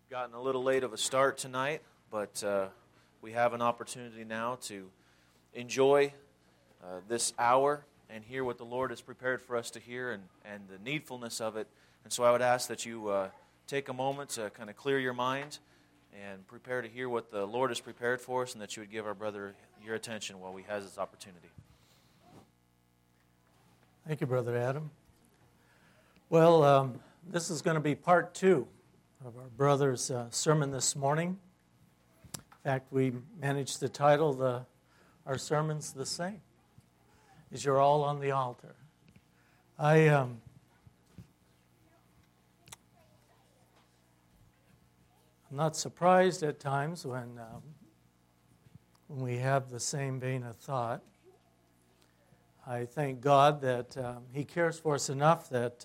Gotten a little late of a start tonight, but we have an opportunity now to enjoy this hour and hear what the Lord has prepared for us to hear and the needfulness of it. And so I would ask that you take a moment to kind of clear your mind and prepare to hear what the Lord has prepared for us, and that you would give our brother your attention while he has this opportunity. Thank you, Brother Adam. Well, this is going to be part 2 of our brother's sermon this morning. In fact, we managed to title our sermons the same, as you're all on the altar. I'm not surprised at times when we have the same vein of thought. I thank God that He cares for us enough that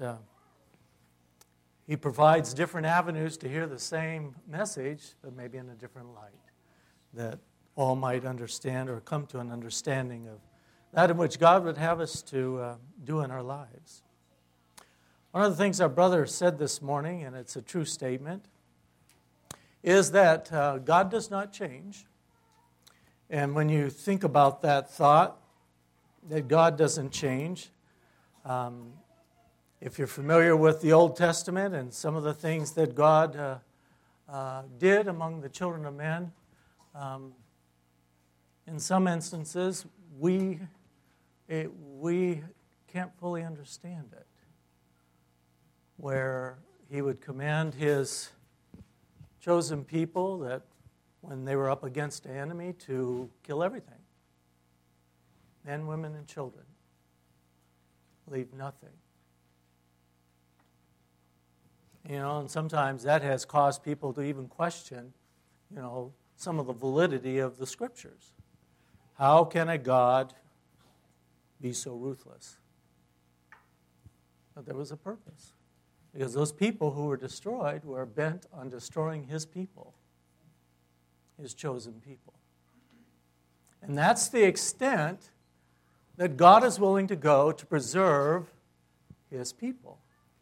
He provides different avenues to hear the same message, but maybe in a different light, that all might understand or come to an understanding of that in which God would have us to do in our lives. One of the things our brother said this morning, and it's a true statement, is that God does not change. And when you think about that thought, that God doesn't change, if you're familiar with the Old Testament and some of the things that God did among the children of men, in some instances, we can't fully understand it. Where He would command His chosen people that when they were up against an enemy to kill everything. Men, women, and children. Leave nothing. And sometimes that has caused people to even question, some of the validity of the Scriptures. How can a God be so ruthless? But there was a purpose. Because those people who were destroyed were bent on destroying His people, His chosen people. And that's the extent that God is willing to go to preserve His people.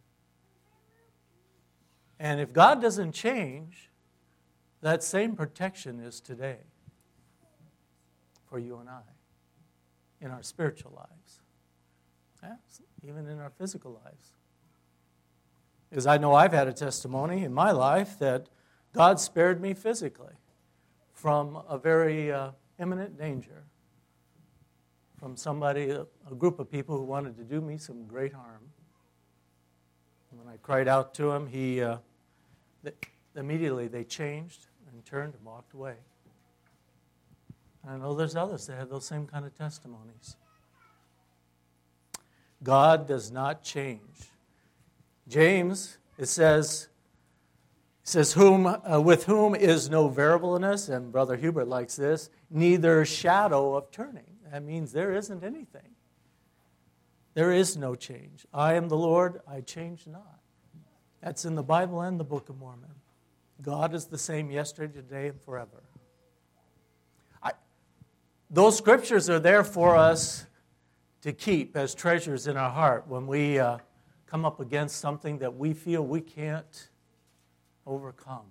And if God doesn't change, that same protection is today for you and I in our spiritual lives, yes, even in our physical lives. Because I know I've had a testimony in my life that God spared me physically from a very imminent danger, from somebody, a group of people who wanted to do me some great harm. When I cried out to Him, immediately they changed and turned and walked away. And I know there's others that have those same kind of testimonies. God does not change. James, it says with whom is no variableness, and Brother Hubert likes this, neither shadow of turning. That means there isn't anything. There is no change. I am the Lord, I change not. That's in the Bible and the Book of Mormon. God is the same yesterday, today, and forever. Those scriptures are there for us to keep as treasures in our heart when we come up against something that we feel we can't overcome.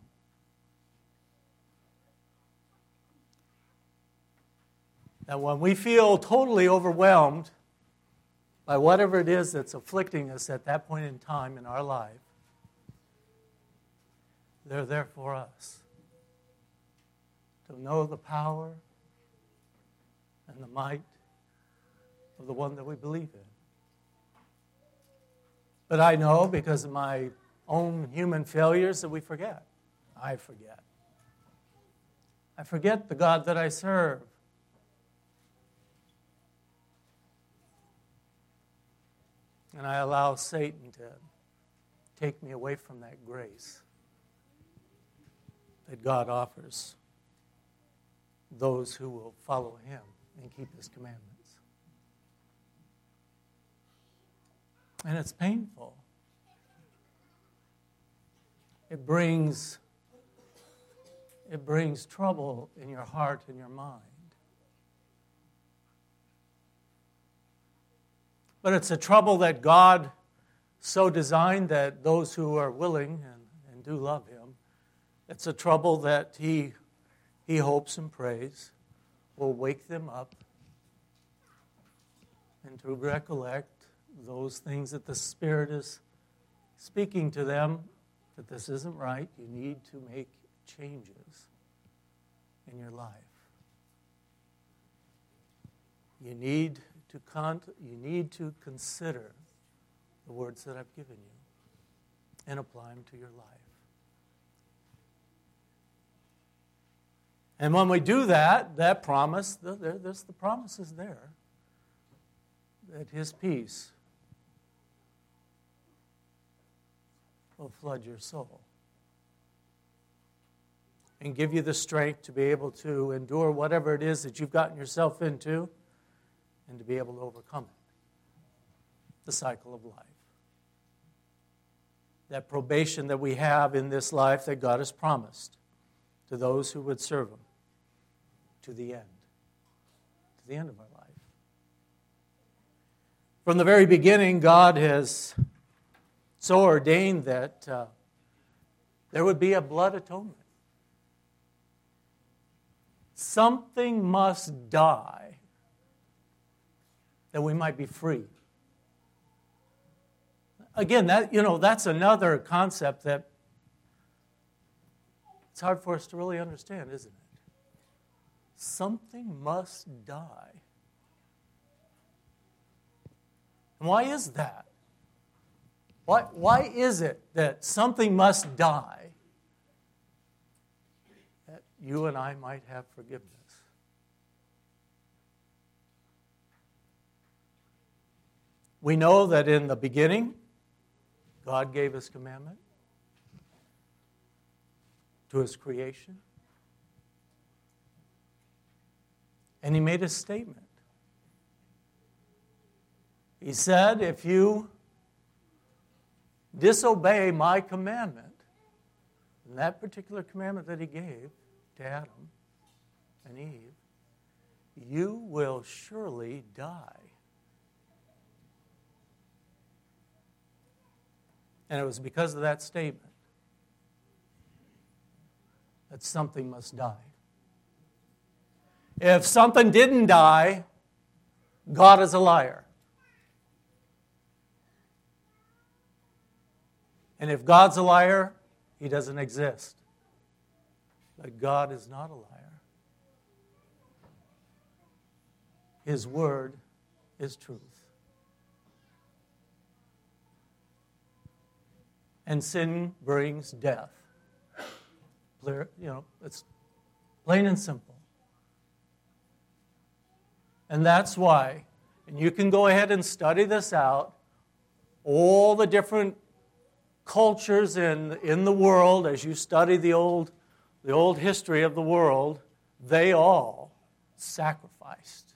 And when we feel totally overwhelmed by whatever it is that's afflicting us at that point in time in our life, they're there for us to know the power and the might of the one that we believe in. But I know because of my own human failures that we forget. I forget. I forget the God that I serve. And I allow Satan to take me away from that grace that God offers those who will follow Him and keep His commandments. And it's painful. It brings trouble in your heart and your mind. But it's a trouble that God so designed that those who are willing and do love Him, It's a trouble that he hopes and prays will wake them up and to recollect those things that the Spirit is speaking to them, that this isn't right. You need to make changes in your life. You need to consider the words that I've given you and apply them to your life. And when we do that promise, the promise is there, that His peace will flood your soul and give you the strength to be able to endure whatever it is that you've gotten yourself into and to be able to overcome it. The cycle of life. That probation that we have in this life that God has promised to those who would serve Him to the end of our life. From the very beginning, God has so ordained that there would be a blood atonement. Something must die that we might be free. Again, that's another concept that it's hard for us to really understand, isn't it? Something must die. And why is that? Why is it that something must die that you and I might have forgiveness? We know that in the beginning, God gave His commandment to His creation. And He made a statement. He said, if you disobey my commandment, and that particular commandment that He gave to Adam and Eve, you will surely die. And it was because of that statement that something must die. If something didn't die, God is a liar. And if God's a liar, He doesn't exist. But God is not a liar. His word is truth. And sin brings death. It's plain and simple. And that's why, and you can go ahead and study this out, all the different cultures in the world, as you study the old history of the world, they all sacrificed.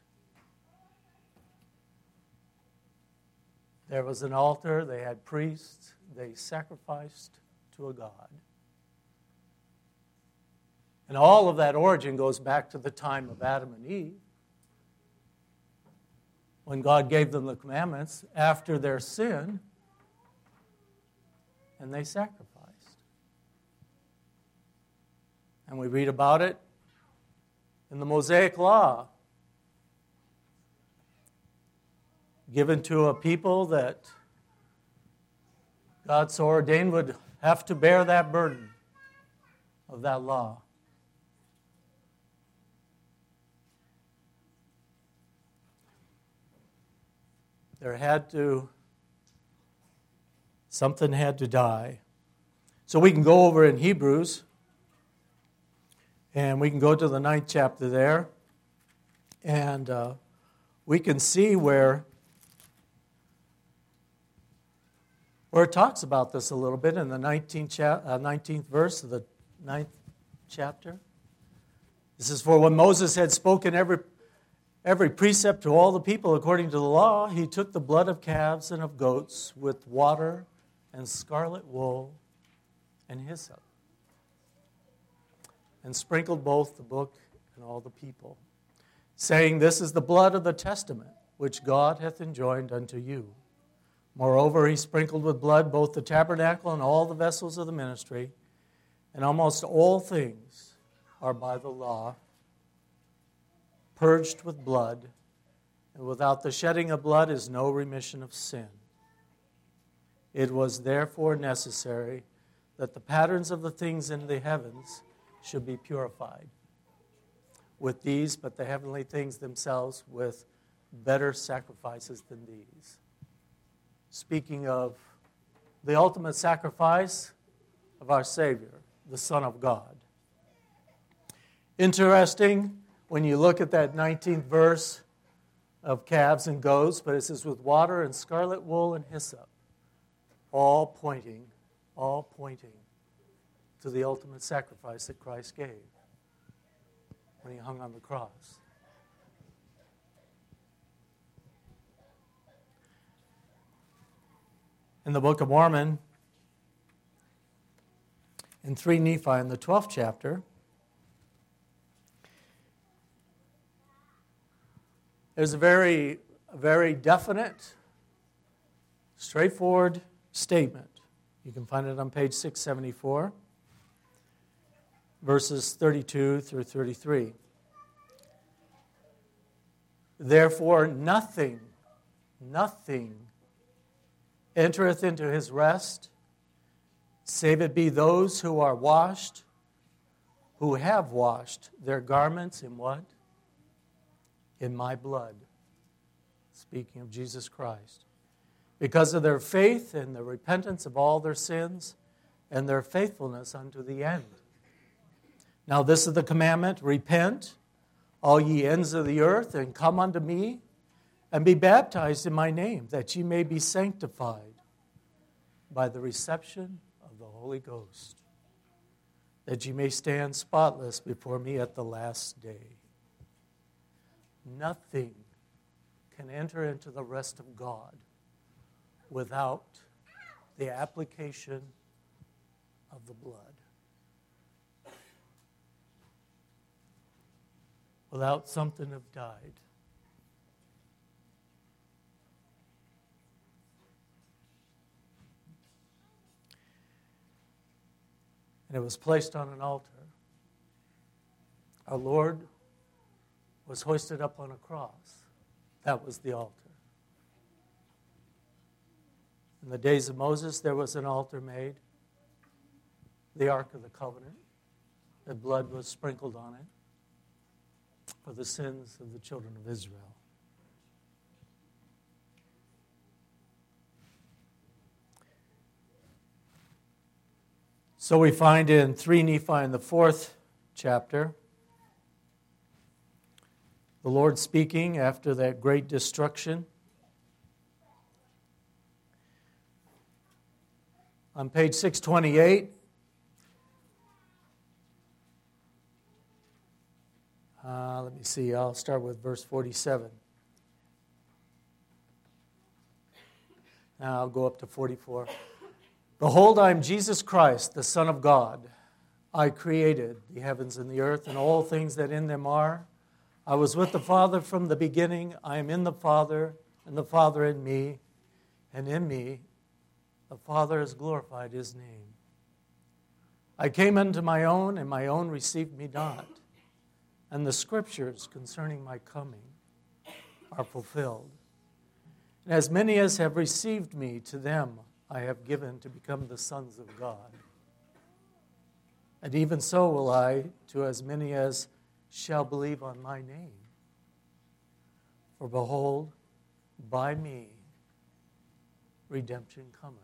There was an altar, they had priests, they sacrificed to a god. And all of that origin goes back to the time of Adam and Eve, when God gave them the commandments after their sin, and they sacrificed. And we read about it in the Mosaic Law, given to a people that God so ordained would have to bear that burden of that law. Something had to die. So we can go over in Hebrews, and we can go to the 9th chapter there, and we can see where it talks about this a little bit in the 19th verse of the 9th chapter. This is, for when Moses had spoken every precept to all the people according to the law, he took the blood of calves and of goats with water and scarlet wool and hyssop, and sprinkled both the book and all the people, saying, This is the blood of the testament which God hath enjoined unto you. Moreover, he sprinkled with blood both the tabernacle and all the vessels of the ministry. And almost all things are by the law, purged with blood, and without the shedding of blood is no remission of sin. It was therefore necessary that the patterns of the things in the heavens should be purified with these, but the heavenly things themselves with better sacrifices than these. Speaking of the ultimate sacrifice of our Savior, the Son of God. Interesting when you look at that 19th verse of calves and goats, but it says with water and scarlet wool and hyssop, all pointing to the ultimate sacrifice that Christ gave when he hung on the cross. In the Book of Mormon, in 3 Nephi, in the 12th chapter, there's a very definite, straightforward statement. You can find it on page 674, verses 32 through 33. Therefore, nothing entereth into his rest, save it be those who are washed, who have washed their garments in what? In my blood. Speaking of Jesus Christ. Because of their faith and the repentance of all their sins and their faithfulness unto the end. Now this is the commandment, repent, all ye ends of the earth, and come unto me, and be baptized in my name, that ye may be sanctified by the reception of the Holy Ghost, that ye may stand spotless before me at the last day. Nothing can enter into the rest of God without the application of the blood. Without something have died. And it was placed on an altar. Our Lord was hoisted up on a cross. That was the altar. In the days of Moses, there was an altar made, the Ark of the Covenant. The blood was sprinkled on it for the sins of the children of Israel. So we find in 3 Nephi in the 4th chapter, the Lord speaking after that great destruction. On page 628, let me see, I'll start with verse 47. Now I'll go up to 44. Behold, I am Jesus Christ, the Son of God. I created the heavens and the earth and all things that in them are. I was with the Father from the beginning. I am in the Father, and the Father in me, and in me the Father has glorified his name. I came unto my own, and my own received me not. And the scriptures concerning my coming are fulfilled. And as many as have received me, to them I have given to become the sons of God. And even so will I to as many as shall believe on my name. For behold, by me redemption cometh.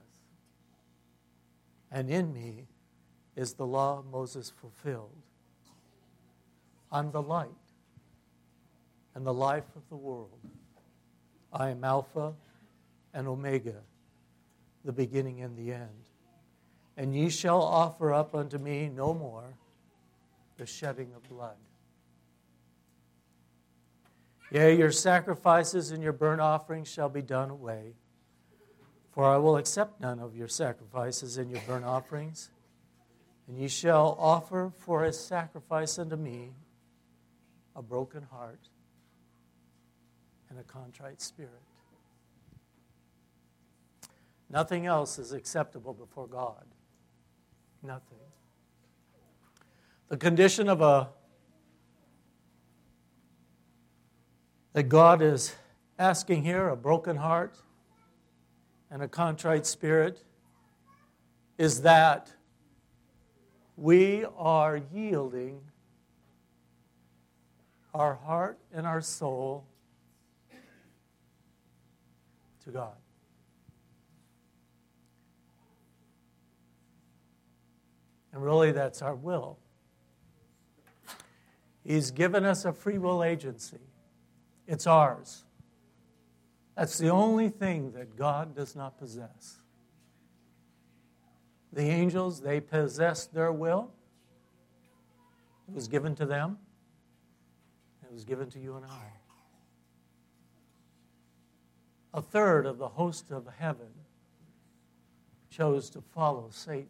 And in me is the law of Moses fulfilled. I'm the light and the life of the world. I am Alpha and Omega, the beginning and the end. And ye shall offer up unto me no more the shedding of blood. Yea, your sacrifices and your burnt offerings shall be done away. For I will accept none of your sacrifices and your burnt offerings. And ye shall offer for a sacrifice unto me a broken heart and a contrite spirit. Nothing else is acceptable before God. Nothing. The condition that God is asking here, a broken heart and a contrite spirit, is that we are yielding our heart and our soul to God. And really, that's our will. He's given us a free will agency. It's ours. That's the only thing that God does not possess. The angels, they possessed their will. It was given to them. It was given to you and I. A third of the host of heaven chose to follow Satan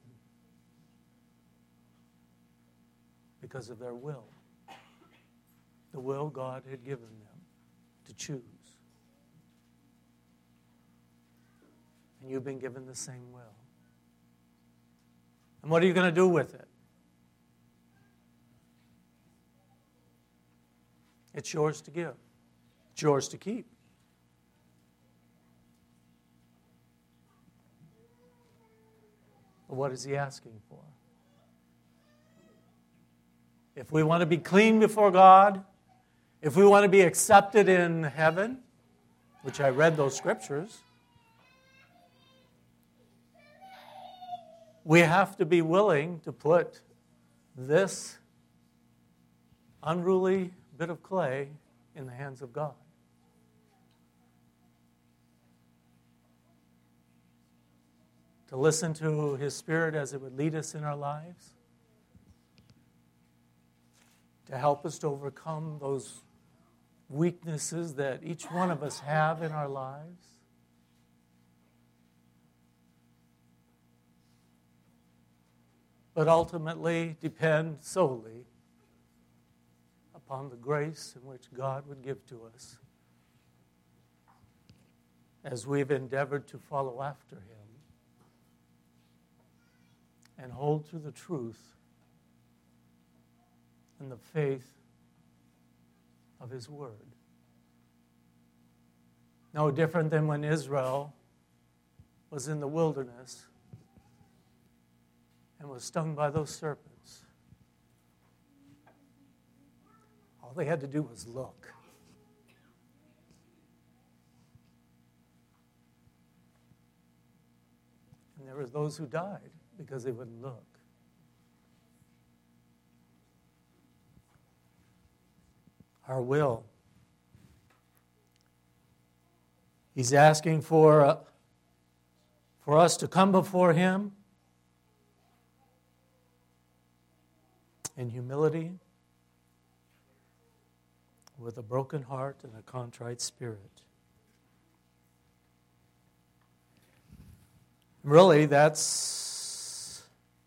because of their will. The will God had given them to choose. And you've been given the same will. And what are you going to do with it? It's yours to give. It's yours to keep. But what is he asking for? If we want to be clean before God, if we want to be accepted in heaven, which I read those scriptures, we have to be willing to put this unruly bit of clay in the hands of God. To listen to His Spirit as it would lead us in our lives. To help us to overcome those weaknesses that each one of us have in our lives. But ultimately depend solely upon the grace in which God would give to us as we've endeavored to follow after Him and hold to the truth and the faith of His Word. No different than when Israel was in the wilderness and was stung by those serpents. All they had to do was look. And there were those who died because they wouldn't look. Our will. He's asking for us to come before Him in humility, with a broken heart and a contrite spirit. Really, that's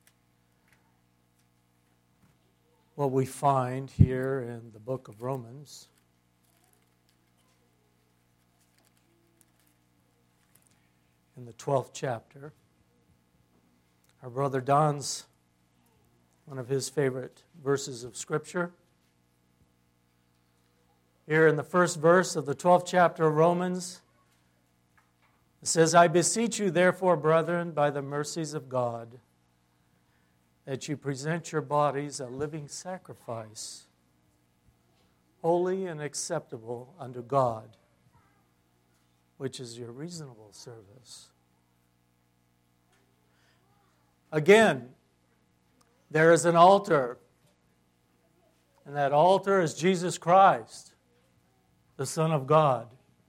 what we find here in the book of Romans. In the 12th chapter. Our brother Don's one of his favorite verses of Scripture. Here in the first verse of the 12th chapter of Romans, it says, I beseech you, therefore, brethren, by the mercies of God, that you present your bodies a living sacrifice, holy and acceptable unto God, which is your reasonable service. Again, there is an altar, and that altar is Jesus Christ, the Son of God,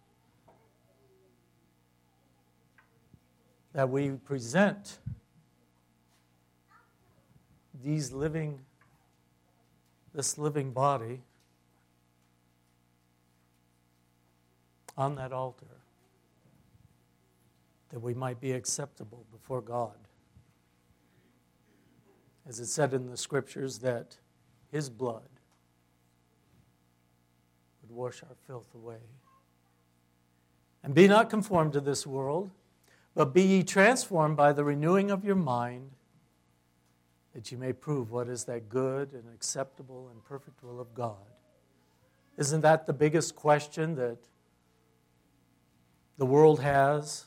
that we present this living body on that altar, that we might be acceptable before God. As it said in the Scriptures, that His blood would wash our filth away. And be not conformed to this world, but be ye transformed by the renewing of your mind, that you may prove what is that good and acceptable and perfect will of God. Isn't that the biggest question that the world has?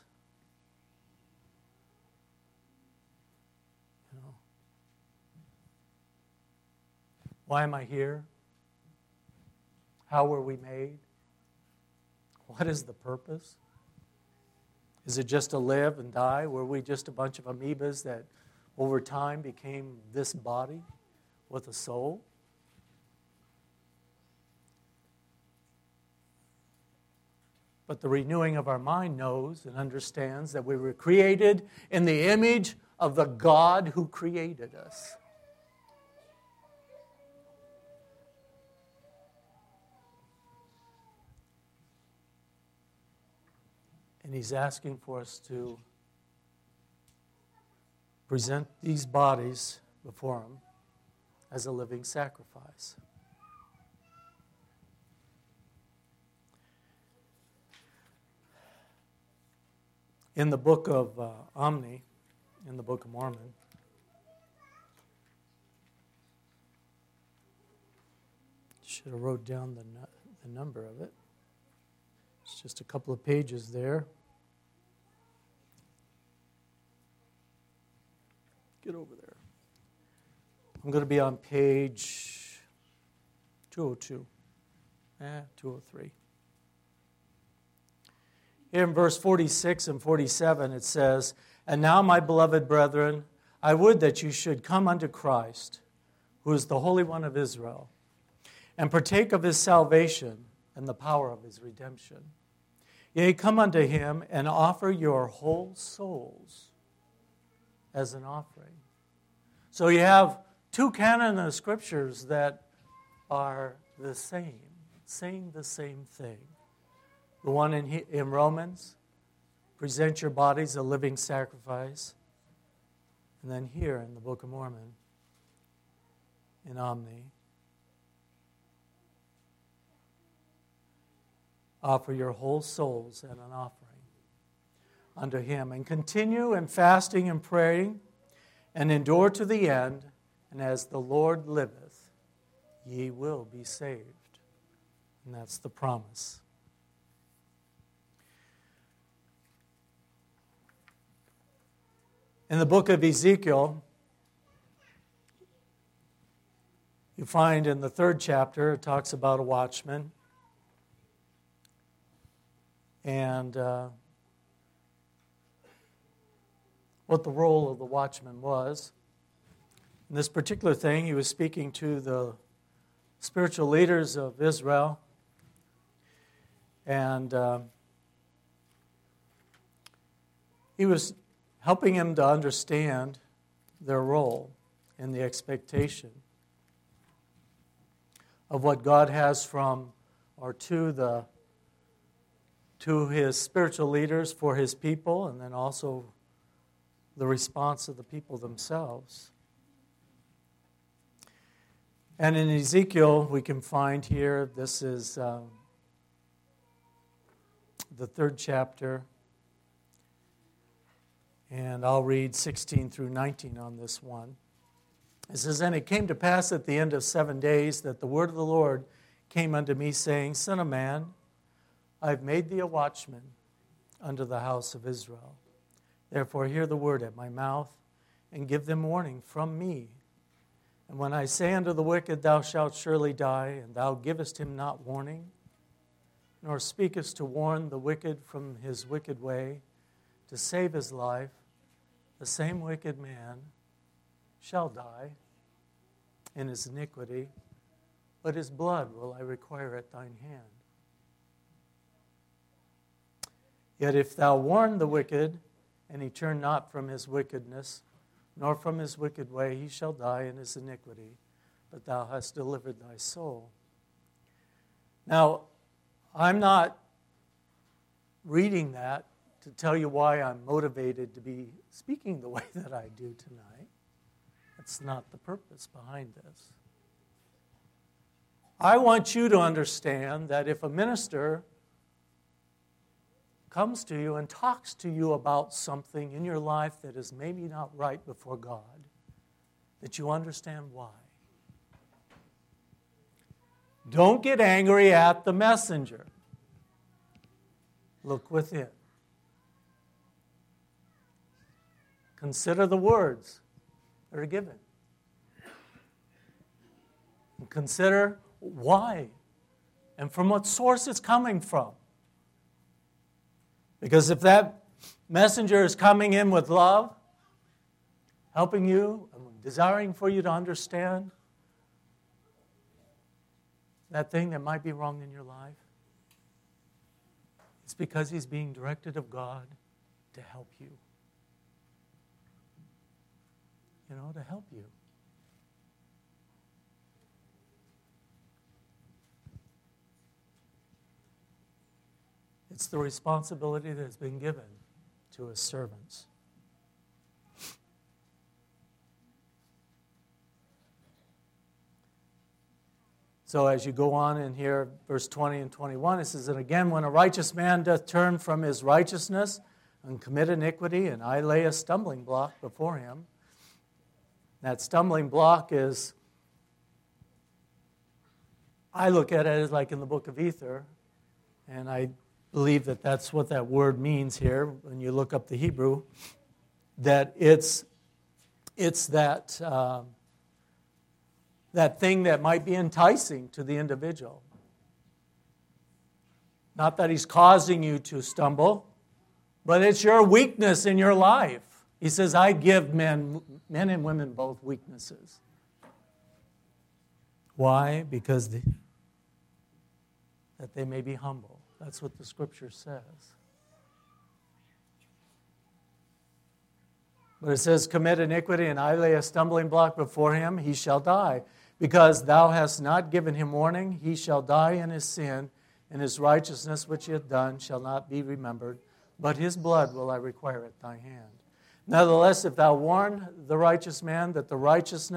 You know, why am I here? How were we made? What is the purpose? Is it just to live and die? Were we just a bunch of amoebas that over time became this body with a soul? But the renewing of our mind knows and understands that we were created in the image of the God who created us. And He's asking for us to present these bodies before Him as a living sacrifice. In the book of Omni, in the Book of Mormon, should have wrote down the number of it. It's just a couple of pages there. Get over there. I'm going to be on page 202. 203. Here in verse 46 and 47 it says, "And now, my beloved brethren, I would that you should come unto Christ, who is the Holy One of Israel, and partake of His salvation and the power of His redemption. Yea, come unto Him and offer your whole souls as an offering." So you have two canon of scriptures that are the same, saying the same thing. The one in Romans, present your bodies a living sacrifice. And then here in the Book of Mormon, in Omni, offer your whole souls as an offering unto Him. And continue in fasting and praying, and endure to the end, and as the Lord liveth, ye will be saved. And that's the promise. In the book of Ezekiel, you find in the 3rd chapter, it talks about a watchman. And what the role of the watchman was. In this particular thing, he was speaking to the spiritual leaders of Israel. And he was helping him to understand their role and the expectation of what God has from or to His spiritual leaders for His people, and then also the response of the people themselves. And in Ezekiel, we can find here, this is the 3rd chapter, and I'll read 16 through 19 on this one. It says, "And it came to pass at the end of 7 days that the word of the Lord came unto me, saying, Son of man, I have made thee a watchman unto the house of Israel. Therefore hear the word at my mouth, and give them warning from me. And when I say unto the wicked, Thou shalt surely die, and thou givest him not warning, nor speakest to warn the wicked from his wicked way, to save his life, the same wicked man shall die in his iniquity, but his blood will I require at thine hand. Yet if thou warn the wicked, and he turn not from his wickedness, nor from his wicked way, he shall die in his iniquity, but thou hast delivered thy soul." Now, I'm not reading that to tell you why I'm motivated to be speaking the way that I do tonight. That's not the purpose behind this. I want you to understand that if a minister comes to you and talks to you about something in your life that is maybe not right before God, that you understand why. Don't get angry at the messenger. Look within. Consider the words that are given. And consider why and from what source it's coming from. Because if that messenger is coming in with love, helping you, desiring for you to understand that thing that might be wrong in your life, it's because he's being directed of God to help you. To help you. It's the responsibility that has been given to his servants. So as you go on in here, verse 20 and 21, it says, "And again, when a righteous man doth turn from his righteousness and commit iniquity, and I lay a stumbling block before him." That stumbling block is, I look at it as like in the book of Ether, and I believe that that's what that word means here when you look up the Hebrew, that it's that that thing that might be enticing to the individual. Not that he's causing you to stumble, but it's your weakness in your life. He says, I give men and women both weaknesses. Why? Because that they may be humble. That's what the Scripture says. But it says, commit iniquity, and I lay a stumbling block before him, he shall die. Because thou hast not given him warning, he shall die in his sin, and his righteousness which he hath done shall not be remembered, but his blood will I require at thy hand. Nevertheless, if thou warn the righteous man that the righteous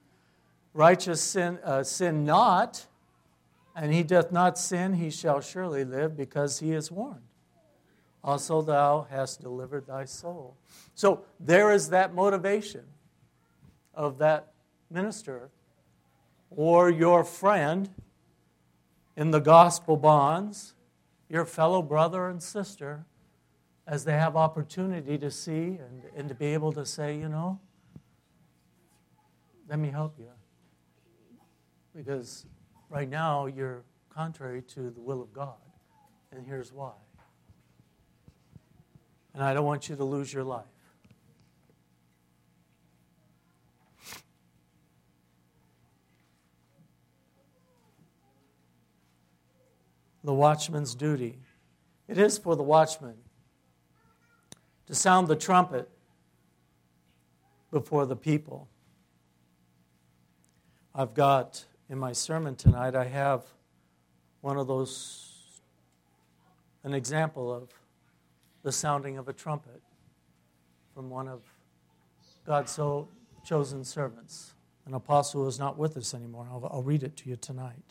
sin not, and he doth not sin, he shall surely live, because he is warned. Also thou hast delivered thy soul. So there is that motivation of that minister or your friend in the gospel bonds, your fellow brother and sister, as they have opportunity to see and to be able to say, let me help you. Because right now you're contrary to the will of God. And here's why. And I don't want you to lose your life. The watchman's duty. It is for the watchman to sound the trumpet before the people. I've got, in my sermon tonight, I have one of those, an example of the sounding of a trumpet from one of God's so chosen servants, an apostle who is not with us anymore. I'll read it to you tonight.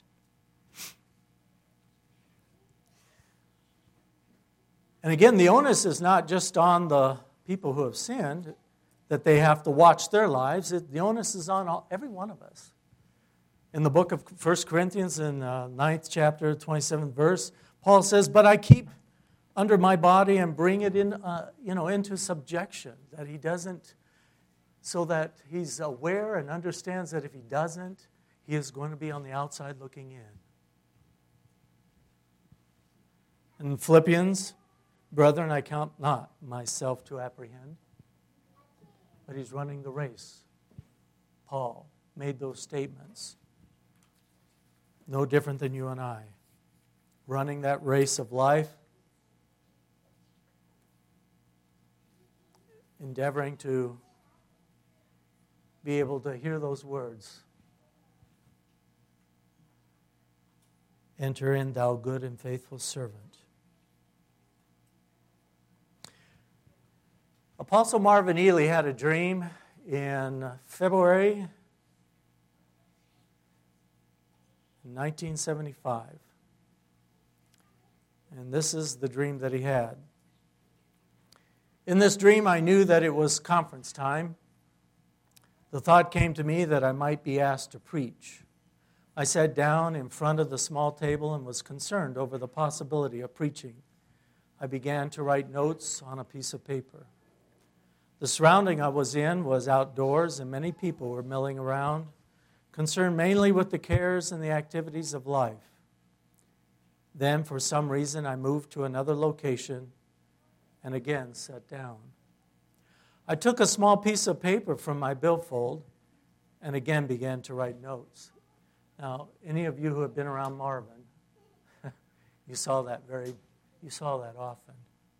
And again, the onus is not just on the people who have sinned, that they have to watch their lives. The onus is on every one of us. In the book of 1 Corinthians, in 9th chapter, 27th verse, Paul says, "But I keep under my body and bring it in, into subjection," that he doesn't, so that he's aware and understands that if he doesn't, he is going to be on the outside looking in. In Philippians, "Brethren, I count not myself to apprehend," but he's running the race. Paul made those statements. No different than you and I. Running that race of life, endeavoring to be able to hear those words. Enter in, thou good and faithful servant. Apostle Marvin Ely had a dream in February 1975. And this is the dream that he had. In this dream, I knew that it was conference time. The thought came to me that I might be asked to preach. I sat down in front of the small table and was concerned over the possibility of preaching. I began to write notes on a piece of paper. The surrounding I was in was outdoors, and many people were milling around, concerned mainly with the cares and the activities of life. Then, for some reason, I moved to another location and again sat down. I took a small piece of paper from my billfold and again began to write notes. Now, any of you who have been around Marvin, you saw that often.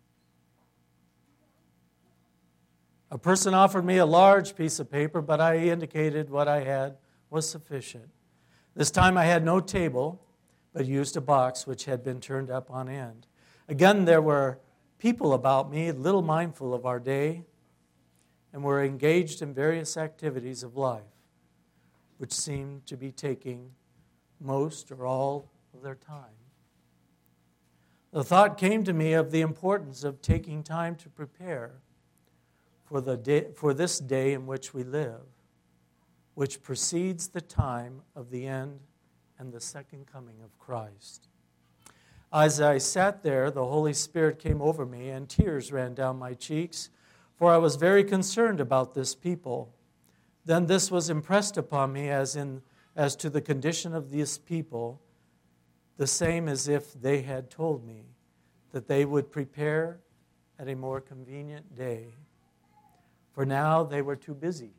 A person offered me a large piece of paper, but I indicated what I had was sufficient. This time I had no table, but used a box which had been turned up on end. Again, there were people about me, little mindful of our day, and were engaged in various activities of life, which seemed to be taking most or all of their time. The thought came to me of the importance of taking time to prepare for this day in which we live, which precedes the time of the end and the second coming of Christ. As I sat there, the Holy Spirit came over me and tears ran down my cheeks, for I was very concerned about this people. Then this was impressed upon me as to the condition of these people, the same as if they had told me that they would prepare at a more convenient day. For now they were too busy.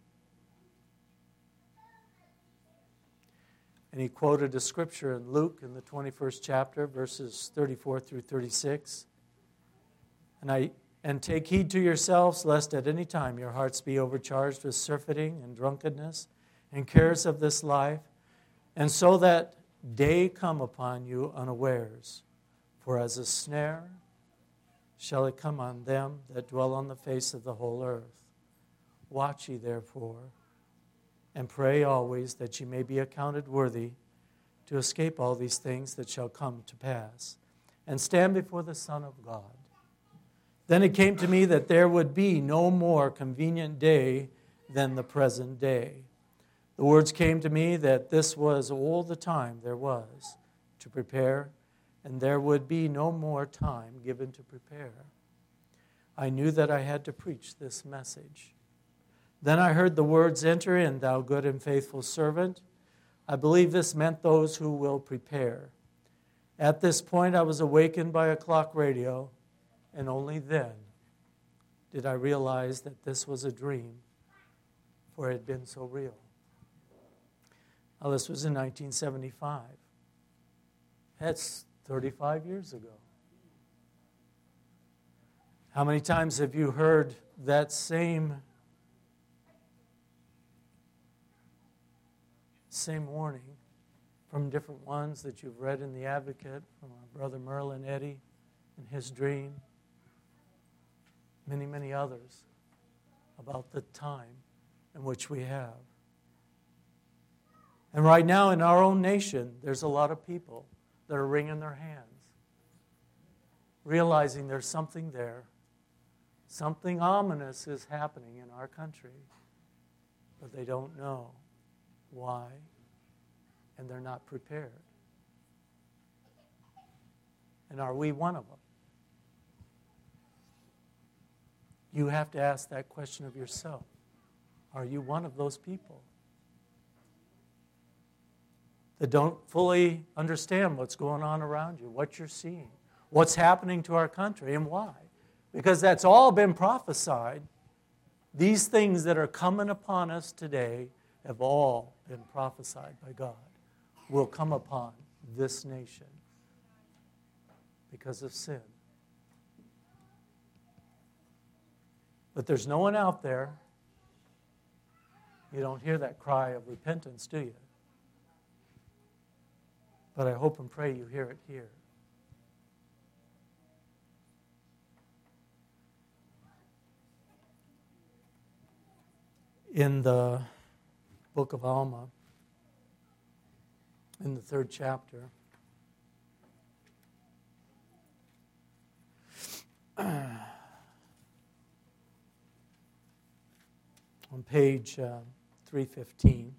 And he quoted a scripture in Luke in the 21st chapter, verses 34 through 36. And take heed to yourselves, lest at any time your hearts be overcharged with surfeiting and drunkenness and cares of this life, and so that day come upon you unawares. For as a snare shall it come on them that dwell on the face of the whole earth. Watch ye therefore, and pray always that ye may be accounted worthy to escape all these things that shall come to pass, and stand before the Son of God. Then it came to me that there would be no more convenient day than the present day. The words came to me that this was all the time there was to prepare, and there would be no more time given to prepare. I knew that I had to preach this message. Then I heard the words, "Enter in, thou good and faithful servant." I believe this meant those who will prepare. At this point, I was awakened by a clock radio, and only then did I realize that this was a dream, for it had been so real. Now, this was in 1975. That's 35 years ago. How many times have you heard that same warning from different ones that you've read in the Advocate, from our brother Merlin Eddy in his dream, many, many others, about the time in which we have. And right now in our own nation, there's a lot of people that are wringing their hands, realizing there's something there. Something ominous is happening in our country, but they don't know why, and they're not prepared. And are we one of them? You have to ask that question of yourself. Are you one of those people that don't fully understand what's going on around you, what you're seeing, what's happening to our country, and why? Because that's all been prophesied. These things that are coming upon us today have all been prophesied by God, will come upon this nation because of sin. But there's no one out there. You don't hear that cry of repentance, do you? But I hope and pray you hear it here. In the book of Alma, in the 3rd chapter, on page 3:15.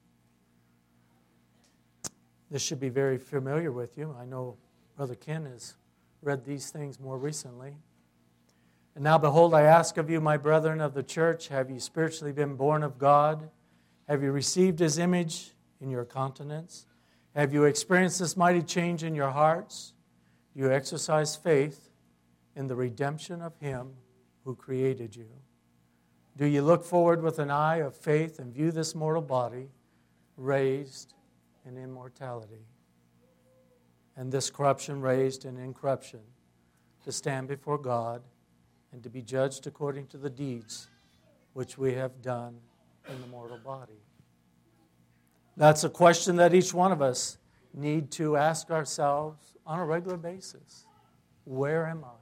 This should be very familiar with you. I know Brother Ken has read these things more recently. And now, behold, I ask of you, my brethren of the church, have you spiritually been born of God? Have you received His image in your countenance? Have you experienced this mighty change in your hearts? Do you exercise faith in the redemption of Him who created you? Do you look forward with an eye of faith and view this mortal body raised in immortality, and this corruption raised in incorruption, to stand before God and to be judged according to the deeds which we have done in the mortal body? That's a question that each one of us need to ask ourselves on a regular basis. Where am I?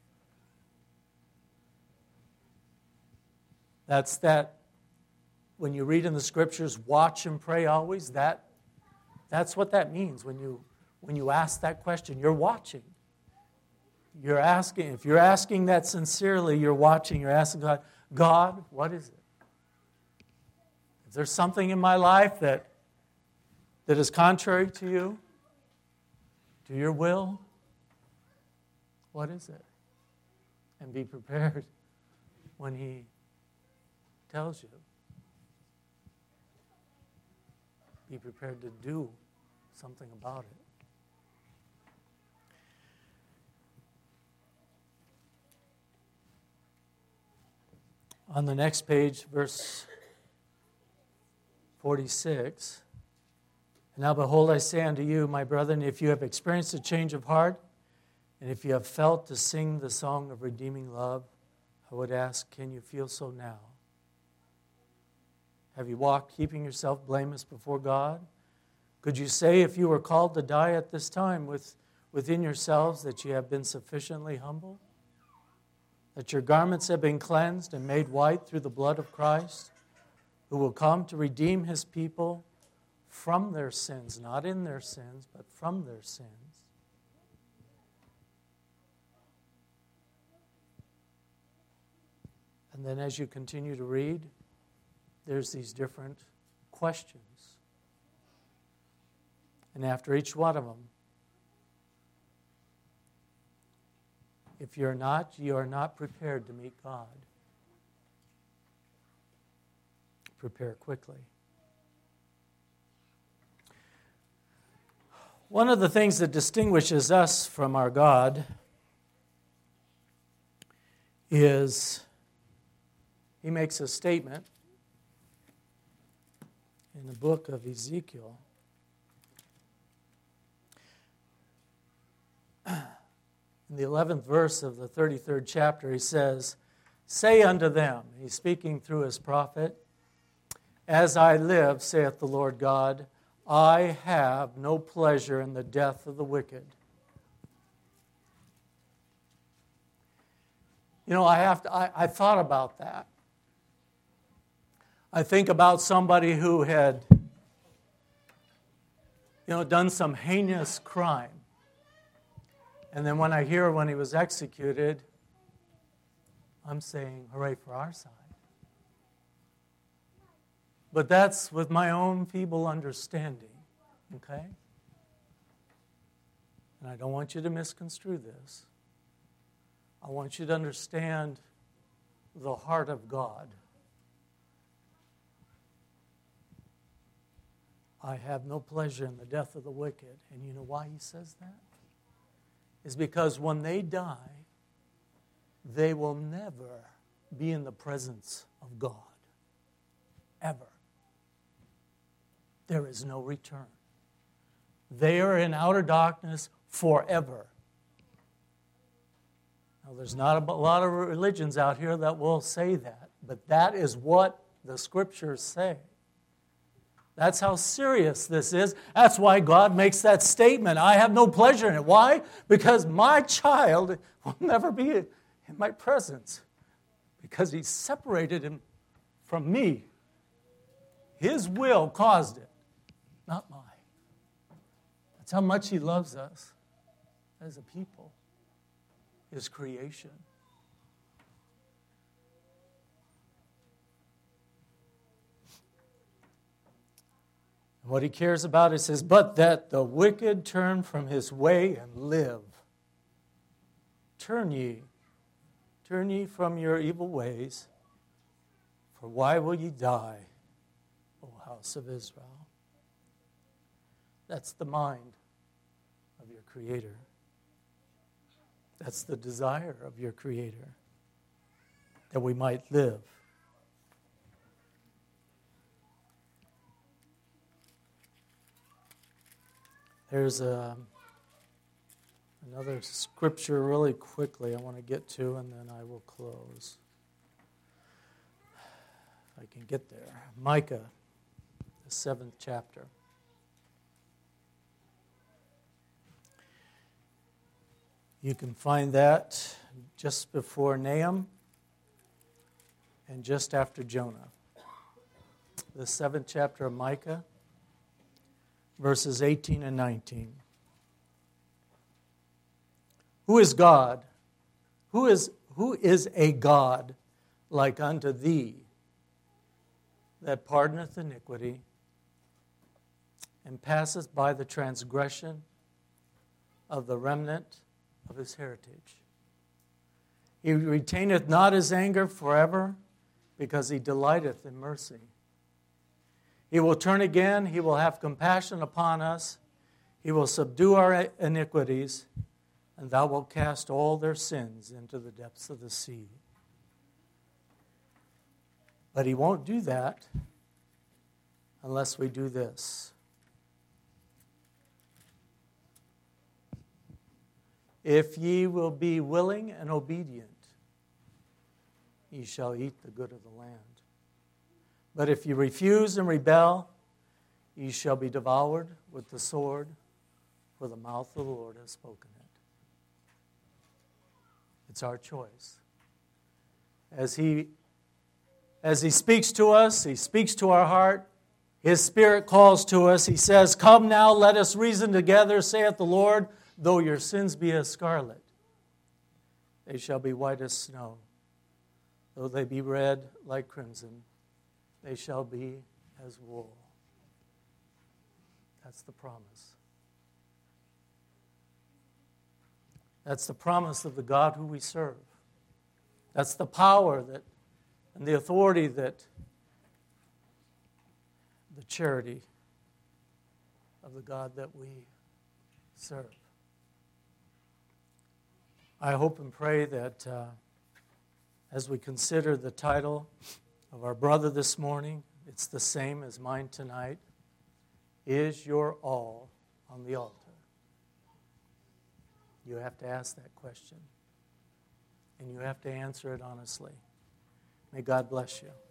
That's that, when you read in the Scriptures, watch and pray always, that's what that means. When you ask that question, you're watching. You're asking. If you're asking that sincerely, you're watching. You're asking God, God, what is it? Is there something in my life that is contrary to you, to your will? What is it? And be prepared when He tells you. Be prepared to do something about it. On the next page, verse 46, and now behold, I say unto you, my brethren, if you have experienced a change of heart, and if you have felt to sing the song of redeeming love, I would ask, can you feel so now? Have you walked keeping yourself blameless before God? Could you say, if you were called to die at this time within yourselves, that you have been sufficiently humble? That your garments have been cleansed and made white through the blood of Christ, who will come to redeem His people from their sins, not in their sins, but from their sins. And then as you continue to read, there's these different questions. And after each one of them, if you are not prepared to meet God, prepare quickly. One of the things that distinguishes us from our God is He makes a statement in the book of Ezekiel. In the 11th verse of the 33rd chapter, He says, say unto them, He's speaking through His prophet, as I live, saith the Lord God, I have no pleasure in the death of the wicked. You know, I thought about that. I think about somebody who had, done some heinous crime. And then when I hear when he was executed, I'm saying, hooray for our side. But that's with my own feeble understanding, okay? And I don't want you to misconstrue this. I want you to understand the heart of God. I have no pleasure in the death of the wicked. And you know why He says that? Is because when they die, they will never be in the presence of God. Ever. There is no return. They are in outer darkness forever. Now, there's not a lot of religions out here that will say that, but that is what the Scriptures say. That's how serious this is. That's why God makes that statement. I have no pleasure in it. Why? Because my child will never be in my presence. Because He separated him from me. His will caused it, not mine. That's how much He loves us as a people, His creation. What he cares about, it says, but that the wicked turn from his way and live. Turn ye from your evil ways, for why will ye die, O house of Israel? That's the mind of your Creator. That's the desire of your Creator, that we might live. There's another scripture really quickly I want to get to, and then I will close. If I can get there. Micah, the 7th chapter. You can find that just before Nahum and just after Jonah. The 7th chapter of Micah, verses 18 and 19. Who is God? Who is a God like unto thee, that pardoneth iniquity, and passeth by the transgression of the remnant of his heritage? He retaineth not his anger forever, because he delighteth in mercy. He will turn again, he will have compassion upon us, he will subdue our iniquities, and thou wilt cast all their sins into the depths of the sea. But he won't do that unless we do this. If ye will be willing and obedient, ye shall eat the good of the land. But if you refuse and rebel, ye shall be devoured with the sword, for the mouth of the Lord has spoken it. It's our choice. As he speaks to us, he speaks to our heart. His Spirit calls to us. He says, come now, let us reason together, saith the Lord. Though your sins be as scarlet, they shall be white as snow. Though they be red like crimson, they shall be as wool. That's the promise. That's the promise of the God who we serve. That's the power that and the authority that the charity of the God that we serve. I hope and pray that as we consider the title of our brother this morning, it's the same as mine tonight. Is your all on the altar? You have to ask that question, and you have to answer it honestly. May God bless you.